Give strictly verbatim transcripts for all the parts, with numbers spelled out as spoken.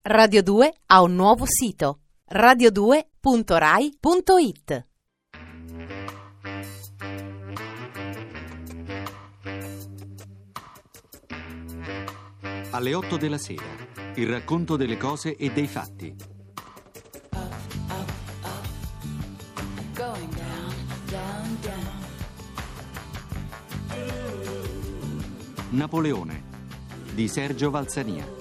Radio due ha un nuovo sito: radio due punto rai punto it. Alle otto della sera, il racconto delle cose e dei fatti. Napoleone di Sergio Valsania.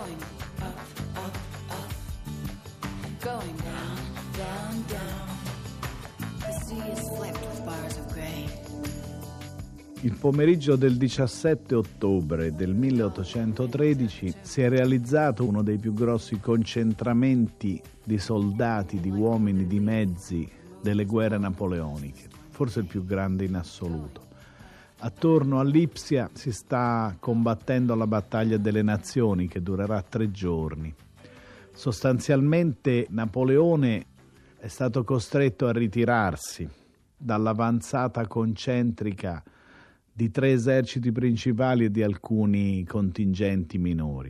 Il pomeriggio del diciassette ottobre del milleottocentotredici si è realizzato uno dei più grossi concentramenti di soldati, di uomini, di mezzi delle guerre napoleoniche, forse il più grande in assoluto. Attorno a Lipsia si sta combattendo la battaglia delle nazioni, che durerà tre giorni. Sostanzialmente Napoleone è stato costretto a ritirarsi dall'avanzata concentrica di tre eserciti principali e di alcuni contingenti minori.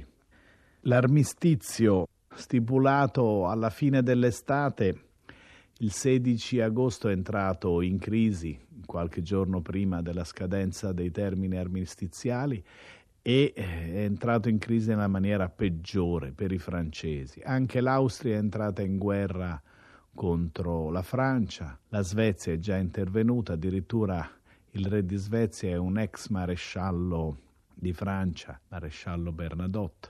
L'armistizio stipulato alla fine dell'estate, il sedici agosto, è entrato in crisi qualche giorno prima della scadenza dei termini armistiziali e è entrato in crisi nella maniera peggiore per i francesi. Anche l'Austria è entrata in guerra contro la Francia, la Svezia è già intervenuta, addirittura il re di Svezia è un ex maresciallo di Francia, maresciallo Bernadotte,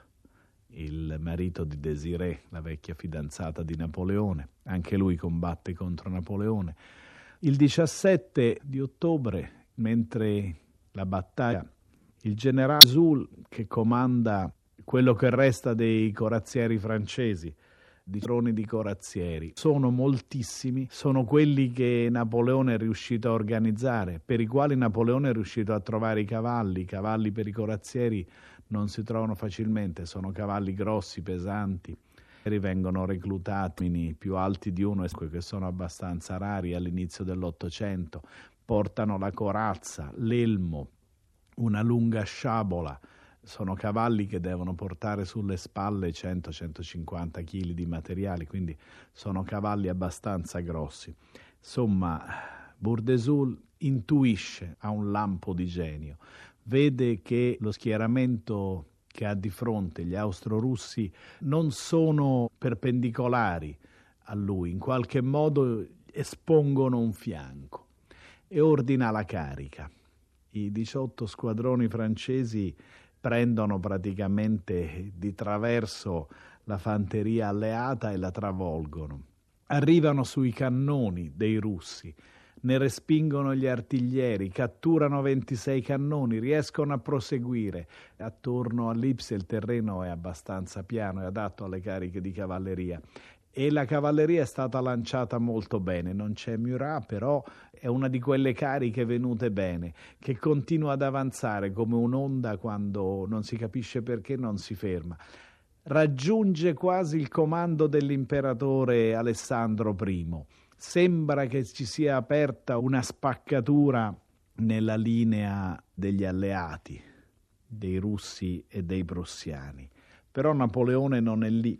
il marito di Désirée, la vecchia fidanzata di Napoleone. Anche lui combatte contro Napoleone. Il diciassette di ottobre, mentre la battaglia, il generale Soult, che comanda quello che resta dei corazzieri francesi, di troni di corazzieri, sono moltissimi, sono quelli che Napoleone è riuscito a organizzare, per i quali Napoleone è riuscito a trovare i cavalli. I cavalli per i corazzieri non si trovano facilmente, sono cavalli grossi, pesanti, vengono reclutati più alti di uno, che sono abbastanza rari all'inizio dell'Ottocento, portano la corazza, l'elmo, una lunga sciabola. Sono cavalli che devono portare sulle spalle cento centocinquanta chili di materiale, quindi sono cavalli abbastanza grossi. Insomma, Bourdesoult intuisce, ha un lampo di genio, vede che lo schieramento che ha di fronte, gli austro-russi, non sono perpendicolari a lui, in qualche modo espongono un fianco e ordina la carica. I diciotto squadroni francesi prendono praticamente di traverso la fanteria alleata e la travolgono. Arrivano sui cannoni dei russi, ne respingono gli artiglieri, catturano ventisei cannoni, riescono a proseguire. Attorno a Lipsia il terreno è abbastanza piano, è adatto alle cariche di cavalleria. E la cavalleria è stata lanciata molto bene, non c'è Murat, però è una di quelle cariche venute bene, che continua ad avanzare come un'onda quando non si capisce perché non si ferma. Raggiunge quasi il comando dell'imperatore Alessandro primo. Sembra che ci sia aperta una spaccatura nella linea degli alleati, dei russi e dei prussiani. Però Napoleone non è lì.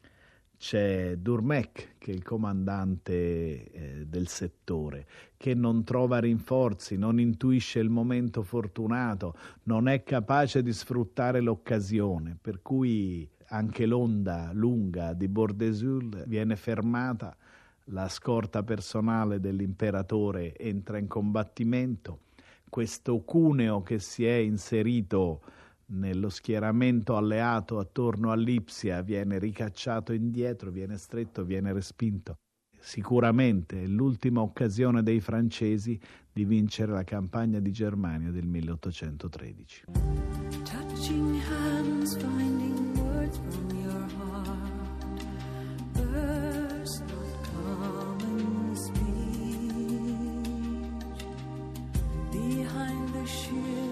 C'è Durmec, che è il comandante eh, del settore, che non trova rinforzi, non intuisce il momento fortunato, non è capace di sfruttare l'occasione, per cui anche l'onda lunga di Bourdesoult viene fermata, la scorta personale dell'imperatore entra in combattimento, questo cuneo che si è inserito nello schieramento alleato attorno a Lipsia viene ricacciato indietro, viene stretto, viene respinto. Sicuramente è l'ultima occasione dei francesi di vincere la campagna di Germania del milleottocentotredici. Touching hands, finding words from your heart, burst not common speech, behind the shield.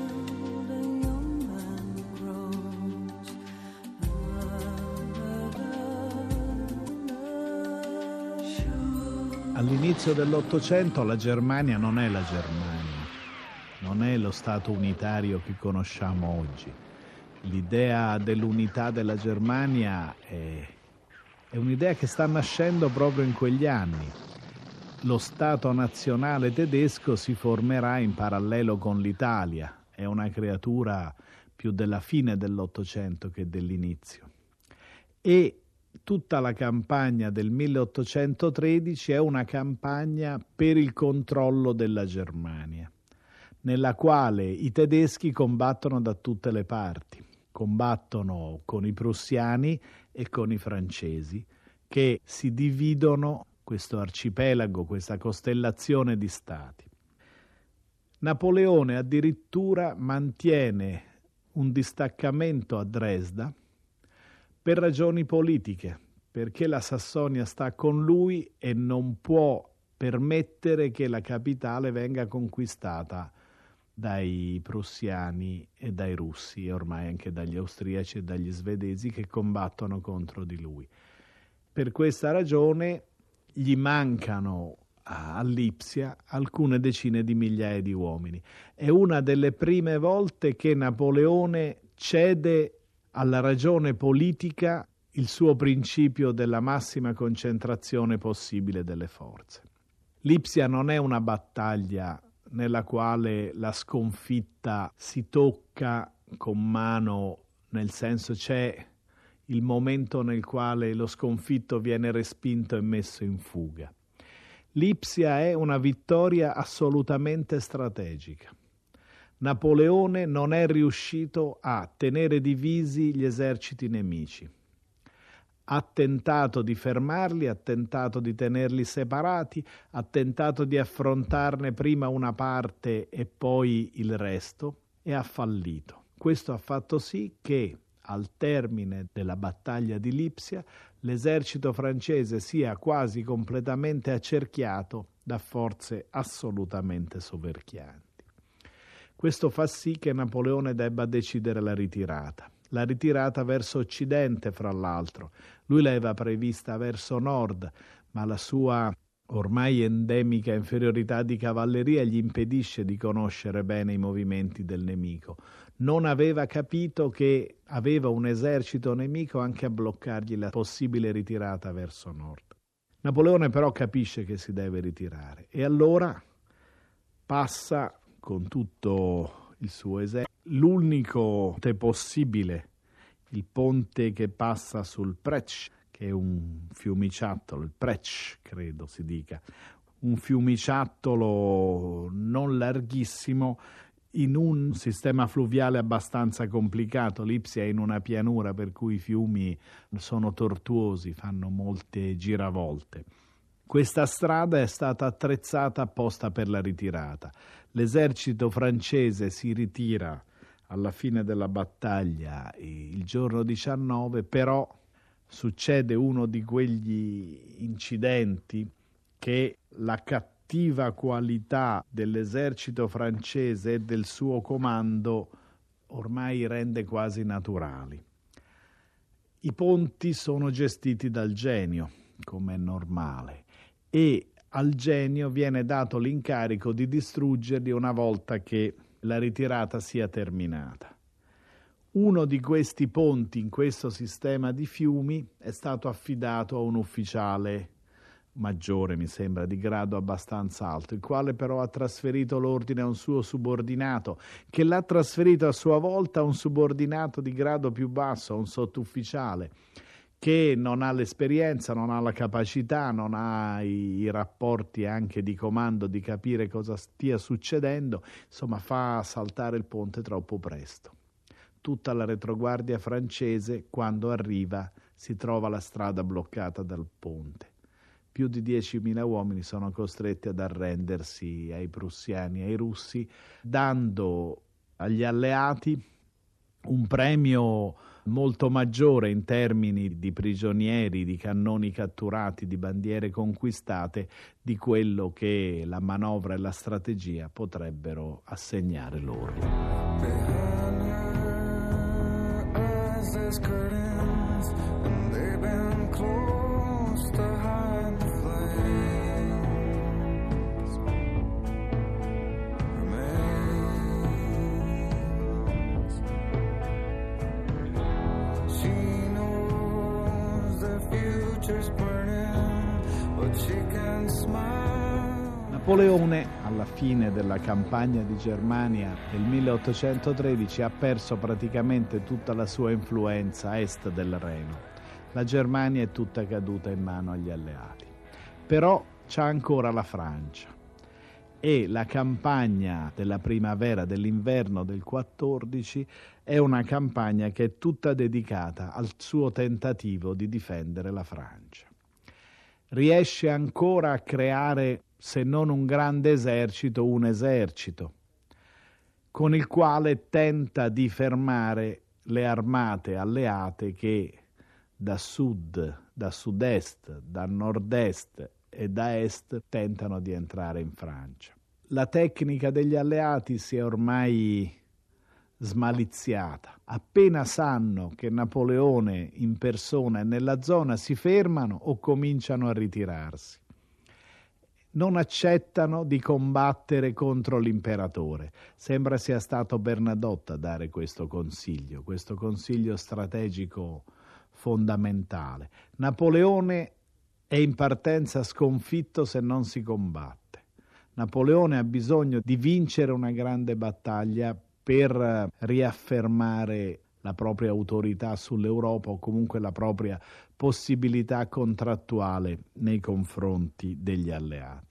All'inizio dell'Ottocento la Germania non è la Germania, non è lo Stato unitario che conosciamo oggi. L'idea dell'unità della Germania è, è un'idea che sta nascendo proprio in quegli anni. Lo Stato nazionale tedesco si formerà in parallelo con l'Italia, è una creatura più della fine dell'Ottocento che dell'inizio. E tutta la campagna del milleottocentotredici è una campagna per il controllo della Germania, nella quale i tedeschi combattono da tutte le parti. Combattono con i prussiani e con i francesi, che si dividono questo arcipelago, questa costellazione di stati. Napoleone addirittura mantiene un distaccamento a Dresda per ragioni politiche, perché la Sassonia sta con lui e non può permettere che la capitale venga conquistata dai prussiani e dai russi e ormai anche dagli austriaci e dagli svedesi che combattono contro di lui. Per questa ragione gli mancano a Lipsia alcune decine di migliaia di uomini. È una delle prime volte che Napoleone cede alla ragione politica il suo principio della massima concentrazione possibile delle forze. Lipsia non è una battaglia nella quale la sconfitta si tocca con mano, nel senso c'è il momento nel quale lo sconfitto viene respinto e messo in fuga. Lipsia è una vittoria assolutamente strategica. Napoleone non è riuscito a tenere divisi gli eserciti nemici. Ha tentato di fermarli, ha tentato di tenerli separati, ha tentato di affrontarne prima una parte e poi il resto e ha fallito. Questo ha fatto sì che al termine della battaglia di Lipsia l'esercito francese sia quasi completamente accerchiato da forze assolutamente soverchianti. Questo fa sì che Napoleone debba decidere la ritirata. La ritirata verso occidente, fra l'altro. Lui l'aveva prevista verso nord, ma la sua ormai endemica inferiorità di cavalleria gli impedisce di conoscere bene i movimenti del nemico. Non aveva capito che aveva un esercito nemico anche a bloccargli la possibile ritirata verso nord. Napoleone però capisce che si deve ritirare e allora passa con tutto il suo esercito. L'unico ponte possibile, il ponte che passa sul Prech, che è un fiumiciattolo, il Prech credo si dica, un fiumiciattolo non larghissimo in un sistema fluviale abbastanza complicato. Lipsia è in una pianura per cui i fiumi sono tortuosi, fanno molte giravolte. Questa strada è stata attrezzata apposta per la ritirata. L'esercito francese si ritira alla fine della battaglia il giorno diciannove, però succede uno di quegli incidenti che la cattiva qualità dell'esercito francese e del suo comando ormai rende quasi naturali. I ponti sono gestiti dal genio, come è normale, e al genio viene dato l'incarico di distruggerli una volta che la ritirata sia terminata. Uno di questi ponti in questo sistema di fiumi è stato affidato a un ufficiale maggiore, mi sembra, di grado abbastanza alto, il quale però ha trasferito l'ordine a un suo subordinato, che l'ha trasferito a sua volta a un subordinato di grado più basso, a un sottufficiale, che non ha l'esperienza, non ha la capacità, non ha i, i rapporti anche di comando di capire cosa stia succedendo, insomma fa saltare il ponte troppo presto. Tutta la retroguardia francese, quando arriva, si trova la strada bloccata dal ponte. Più di diecimila uomini sono costretti ad arrendersi ai prussiani e ai russi, dando agli alleati un premio molto maggiore in termini di prigionieri, di cannoni catturati, di bandiere conquistate, di quello che la manovra e la strategia potrebbero assegnare loro. Napoleone, alla fine della campagna di Germania del milleottocentotredici, ha perso praticamente tutta la sua influenza a est del Reno. La Germania è tutta caduta in mano agli alleati. Però c'è ancora la Francia e la campagna della primavera, dell'inverno del quattordici è una campagna che è tutta dedicata al suo tentativo di difendere la Francia. Riesce ancora a creare, se non un grande esercito, un esercito con il quale tenta di fermare le armate alleate che da sud, da sud-est, da nord-est e da est tentano di entrare in Francia. La tecnica degli alleati si è ormai smaliziata. Appena sanno che Napoleone in persona è nella zona, si fermano o cominciano a ritirarsi. Non accettano di combattere contro l'imperatore. Sembra sia stato Bernadotte a dare questo consiglio, questo consiglio strategico fondamentale. Napoleone è in partenza sconfitto se non si combatte. Napoleone ha bisogno di vincere una grande battaglia per riaffermare la propria autorità sull'Europa o comunque la propria possibilità contrattuale nei confronti degli alleati.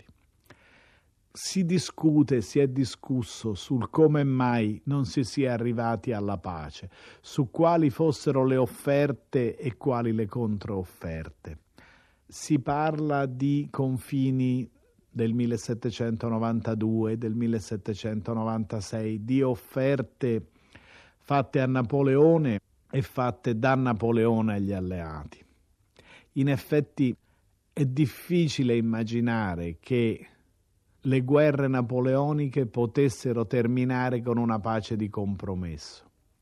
Si discute, si è discusso sul come mai non si sia arrivati alla pace, su quali fossero le offerte e quali le controfferte. Si parla di confini del millesettecentonovantadue, del millesettecentonovantasei, di offerte fatte a Napoleone e fatte da Napoleone agli alleati. In effetti è difficile immaginare che le guerre napoleoniche potessero terminare con una pace di compromesso.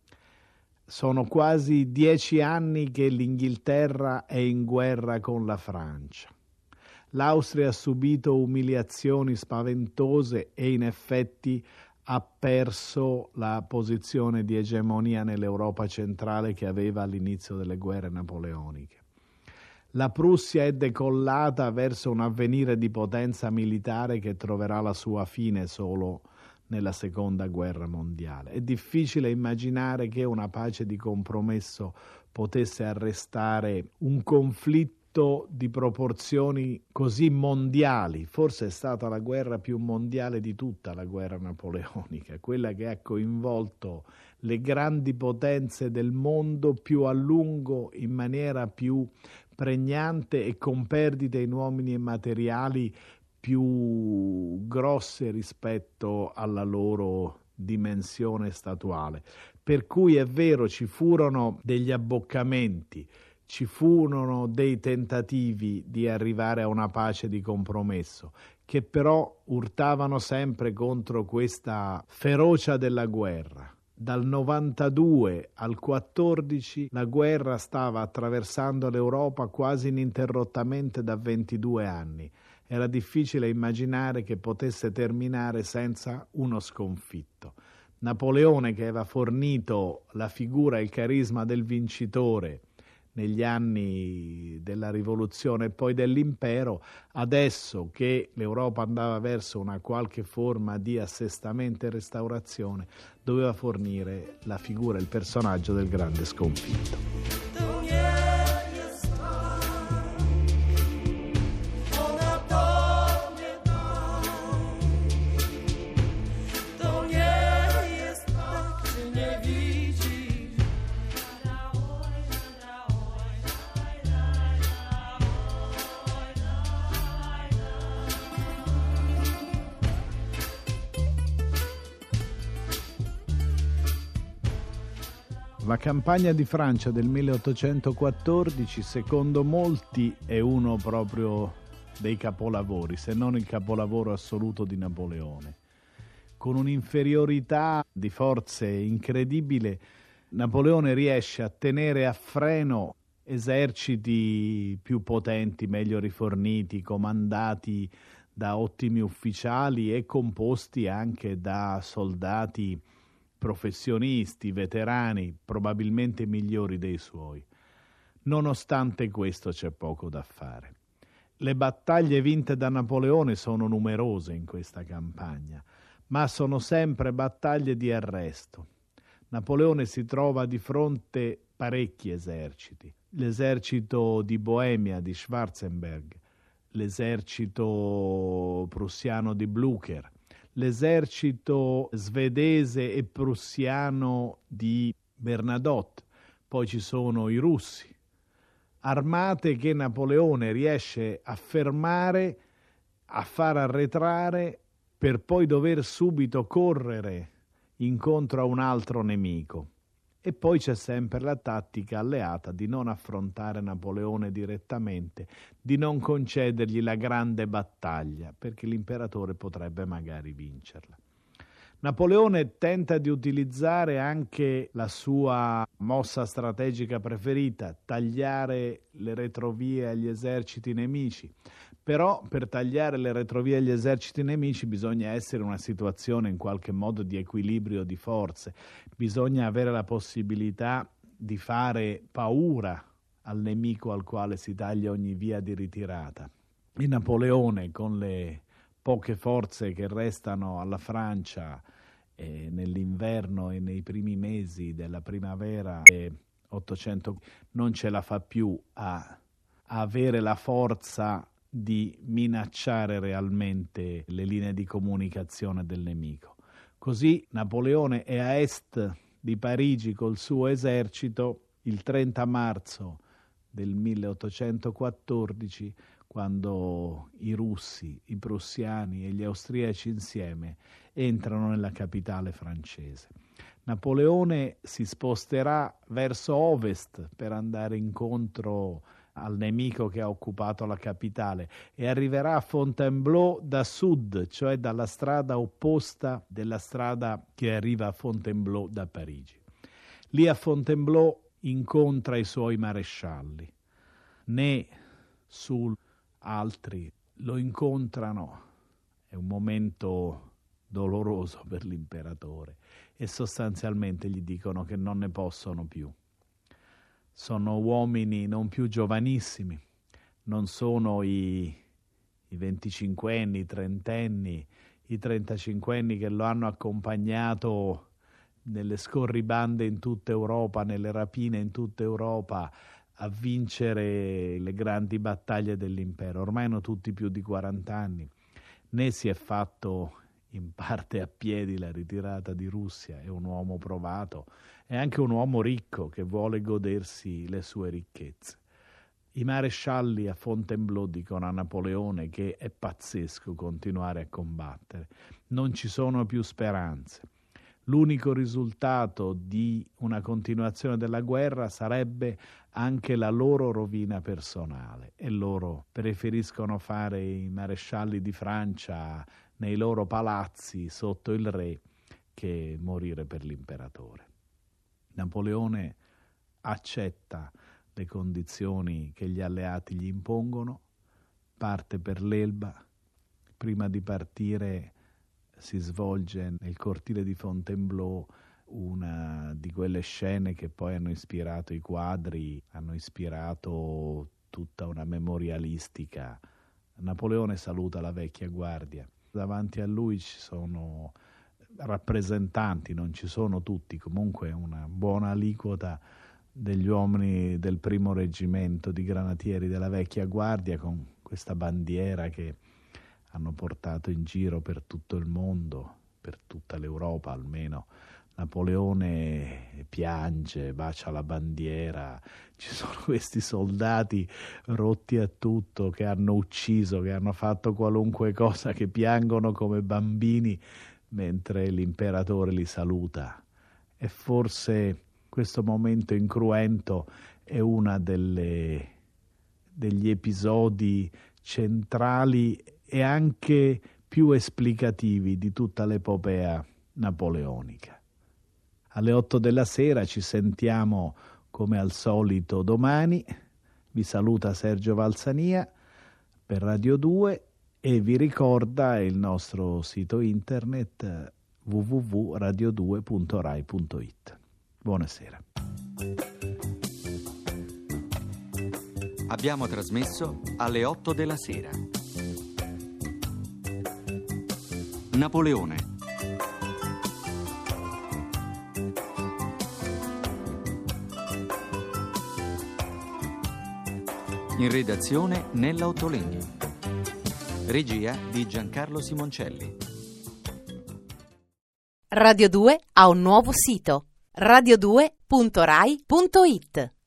Sono quasi dieci anni che l'Inghilterra è in guerra con la Francia. L'Austria ha subito umiliazioni spaventose e in effetti ha perso la posizione di egemonia nell'Europa centrale che aveva all'inizio delle guerre napoleoniche. La Prussia è decollata verso un avvenire di potenza militare che troverà la sua fine solo nella seconda guerra mondiale. È difficile immaginare che una pace di compromesso potesse arrestare un conflitto di proporzioni così mondiali. Forse è stata la guerra più mondiale di tutta, la guerra napoleonica, quella che ha coinvolto le grandi potenze del mondo più a lungo, in maniera più pregnante e con perdite in uomini e materiali più grosse rispetto alla loro dimensione statuale. Per cui è vero, ci furono degli abboccamenti, ci furono dei tentativi di arrivare a una pace di compromesso, che però urtavano sempre contro questa ferocia della guerra. Dal novantadue al quattordici la guerra stava attraversando l'Europa quasi ininterrottamente da ventidue anni. Era difficile immaginare che potesse terminare senza uno sconfitto. Napoleone, che aveva fornito la figura e il carisma del vincitore negli anni della rivoluzione e poi dell'impero, adesso che l'Europa andava verso una qualche forma di assestamento e restaurazione, doveva fornire la figura e il personaggio del grande sconfitto. La campagna di Francia del milleottocentoquattordici, secondo molti, è uno proprio dei capolavori, se non il capolavoro assoluto di Napoleone. Con un'inferiorità di forze incredibile, Napoleone riesce a tenere a freno eserciti più potenti, meglio riforniti, comandati da ottimi ufficiali e composti anche da soldati professionisti, veterani, probabilmente migliori dei suoi. Nonostante questo c'è poco da fare. Le battaglie vinte da Napoleone sono numerose in questa campagna, ma sono sempre battaglie di arresto. Napoleone si trova di fronte parecchi eserciti. L'esercito di Boemia di Schwarzenberg, l'esercito prussiano di Blücher, l'esercito svedese e prussiano di Bernadotte, poi ci sono i russi. Armate che Napoleone riesce a fermare, a far arretrare, per poi dover subito correre incontro a un altro nemico. E poi c'è sempre la tattica alleata di non affrontare Napoleone direttamente, di non concedergli la grande battaglia, perché l'imperatore potrebbe magari vincerla. Napoleone tenta di utilizzare anche la sua mossa strategica preferita, tagliare le retrovie agli eserciti nemici. Però per tagliare le retrovie agli eserciti nemici bisogna essere in una situazione in qualche modo di equilibrio di forze, bisogna avere la possibilità di fare paura al nemico al quale si taglia ogni via di ritirata. E Napoleone, con le poche forze che restano alla Francia eh, nell'inverno e nei primi mesi della primavera eh, ottocento, non ce la fa più a, a avere la forza di minacciare realmente le linee di comunicazione del nemico. Così Napoleone è a est di Parigi col suo esercito il trenta marzo del milleottocentoquattordici, quando i russi, i prussiani e gli austriaci insieme entrano nella capitale francese. Napoleone si sposterà verso ovest per andare incontro al nemico che ha occupato la capitale e arriverà a Fontainebleau da sud, cioè dalla strada opposta della strada che arriva a Fontainebleau da Parigi. Lì a Fontainebleau incontra i suoi marescialli. Né su altri lo incontrano. È un momento doloroso per l'imperatore e sostanzialmente gli dicono che non ne possono più. Sono uomini non più giovanissimi, non sono i, i venticinquenni, i trentenni, i trentacinquenni che lo hanno accompagnato nelle scorribande in tutta Europa, nelle rapine in tutta Europa, a vincere le grandi battaglie dell'impero. Ormai hanno tutti più di quaranta anni. Né si è fatto in parte a piedi la ritirata di Russia, è un uomo provato, è anche un uomo ricco che vuole godersi le sue ricchezze. I marescialli a Fontainebleau dicono a Napoleone che è pazzesco continuare a combattere, non ci sono più speranze. L'unico risultato di una continuazione della guerra sarebbe anche la loro rovina personale e loro preferiscono fare i marescialli di Francia nei loro palazzi sotto il re che morire per l'imperatore. Napoleone accetta le condizioni che gli alleati gli impongono, parte per l'Elba. Prima di partire si svolge nel cortile di Fontainebleau una di quelle scene che poi hanno ispirato i quadri, hanno ispirato tutta una memorialistica. Napoleone saluta la vecchia guardia. Davanti a lui ci sono rappresentanti, non ci sono tutti, comunque una buona aliquota degli uomini del primo reggimento di granatieri della vecchia guardia, con questa bandiera che hanno portato in giro per tutto il mondo, per tutta l'Europa almeno. Napoleone piange, bacia la bandiera, ci sono questi soldati rotti a tutto che hanno ucciso, che hanno fatto qualunque cosa, che piangono come bambini mentre l'imperatore li saluta. E forse questo momento incruento è una delle degli episodi centrali e anche più esplicativi di tutta l'epopea napoleonica. Alle otto della sera ci sentiamo come al solito domani. Vi saluta Sergio Valsania per Radio due e vi ricorda il nostro sito internet w w w punto radio due punto rai punto it. Buonasera. Abbiamo trasmesso alle otto della sera. Napoleone. In redazione Nella Ottolenghi. Regia di Giancarlo Simoncelli. Radio due ha un nuovo sito: radio due punto rai punto it.